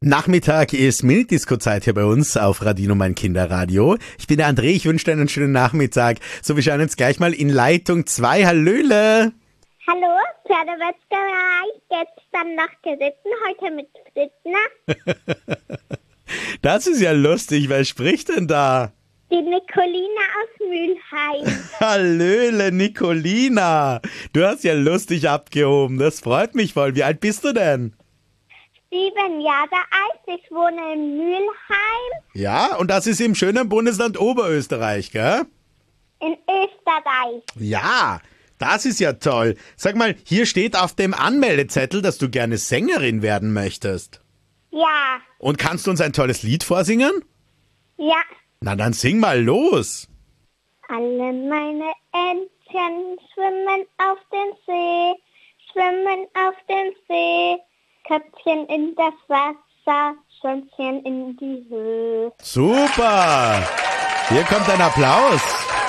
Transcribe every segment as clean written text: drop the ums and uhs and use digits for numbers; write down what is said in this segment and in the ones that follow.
Nachmittag ist Minidisco-Zeit hier bei uns auf Radio Mein Kinderradio. Ich bin der André, ich wünsche dir einen schönen Nachmittag. So, wir schauen jetzt gleich mal in Leitung 2. Hallöle! Hallo, Pferdewetzgerei, gestern noch geritten, heute mit Frittner. Das ist ja lustig, wer spricht denn da? Die Nicolina aus Mülheim. Hallöle, Nicolina! Du hast ja lustig abgehoben, das freut mich voll. Wie alt bist du denn? 7 Jahre alt, ich wohne in Mülheim Ja, und das ist im schönen Bundesland Oberösterreich, gell? in Österreich. Ja, das ist ja toll. Sag mal, hier steht auf dem Anmeldezettel, dass du gerne Sängerin werden möchtest. Ja, Und kannst du uns ein tolles Lied vorsingen? ja. Na dann sing mal los. Alle meine Entchen schwimmen auf den See, schwimmen auf den See. Köpfchen in das Wasser, Schwänzchen in die Höhe. Super. Hier kommt ein Applaus.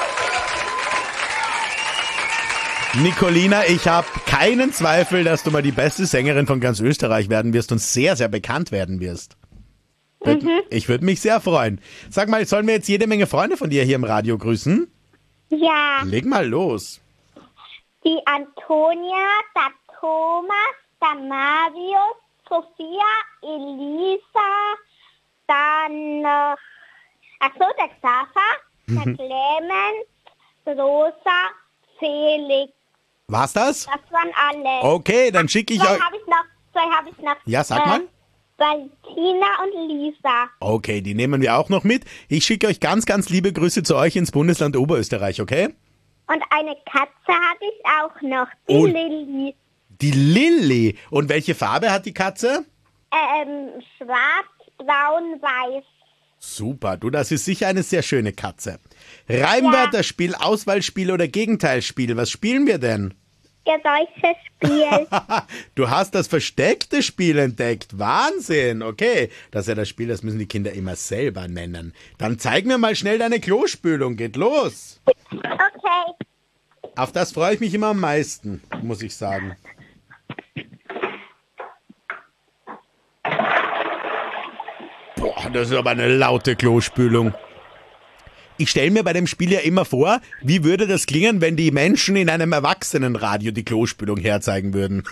Nicolina, ich habe keinen Zweifel, dass du mal die beste Sängerin von ganz Österreich werden wirst und sehr, sehr bekannt werden wirst. Ich würde mich sehr freuen. Sag mal, sollen wir jetzt jede Menge Freunde von dir hier im Radio grüßen? Ja, Leg mal los. die Antonia, der Thomas, der Marius, Sophia, Elisa, dann noch, der Xaver, der Clemens, Rosa, Felix. War's das? Das waren alle. Okay, dann schicke ich Zwei euch... habe ich noch. Ja, sag mal. Valentina und Lisa. Okay, die nehmen wir auch noch mit. Ich schicke euch ganz, ganz liebe Grüße zu euch ins Bundesland Oberösterreich, okay? Und eine Katze habe ich auch noch, die Oh. Lilly. Die Lilly. Und welche Farbe hat die Katze? Schwarz, braun, weiß. Super, du, das ist sicher eine sehr schöne Katze. Reimwörterspiel, Auswahlspiel oder Gegenteilsspiel, was spielen wir denn? Geräuschespiel. Du hast das versteckte Spiel entdeckt. Wahnsinn, okay. Das ist ja das Spiel, das müssen die Kinder immer selber nennen. Dann zeig mir mal schnell deine Klospülung, geht los. Okay. Auf das freue ich mich immer am meisten, muss ich sagen. Boah, das ist aber eine laute Klospülung. Ich stelle mir bei dem Spiel ja immer vor, wie würde das klingen, wenn die Menschen in einem Erwachsenenradio die Klospülung herzeigen würden.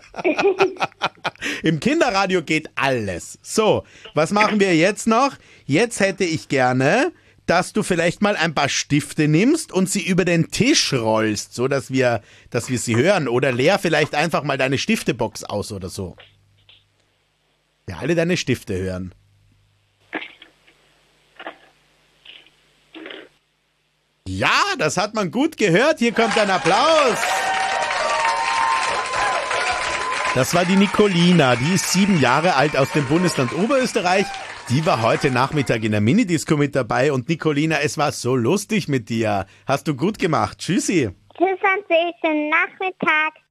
Im Kinderradio geht alles. So, was machen wir jetzt noch? Jetzt hätte ich gerne, dass du vielleicht mal ein paar Stifte nimmst und sie über den Tisch rollst, so dass wir sie hören. Oder leer vielleicht einfach mal deine Stiftebox aus oder so. Ja, alle deine Stifte hören. Ja, das hat man gut gehört. Hier kommt ein Applaus. Das war die Nicolina. Die ist 7 Jahre alt aus dem Bundesland Oberösterreich. Die war heute Nachmittag in der Minidisco mit dabei. Und Nicolina, es war so lustig mit dir. Hast du gut gemacht. Tschüssi. Tschüss und schönen Nachmittag.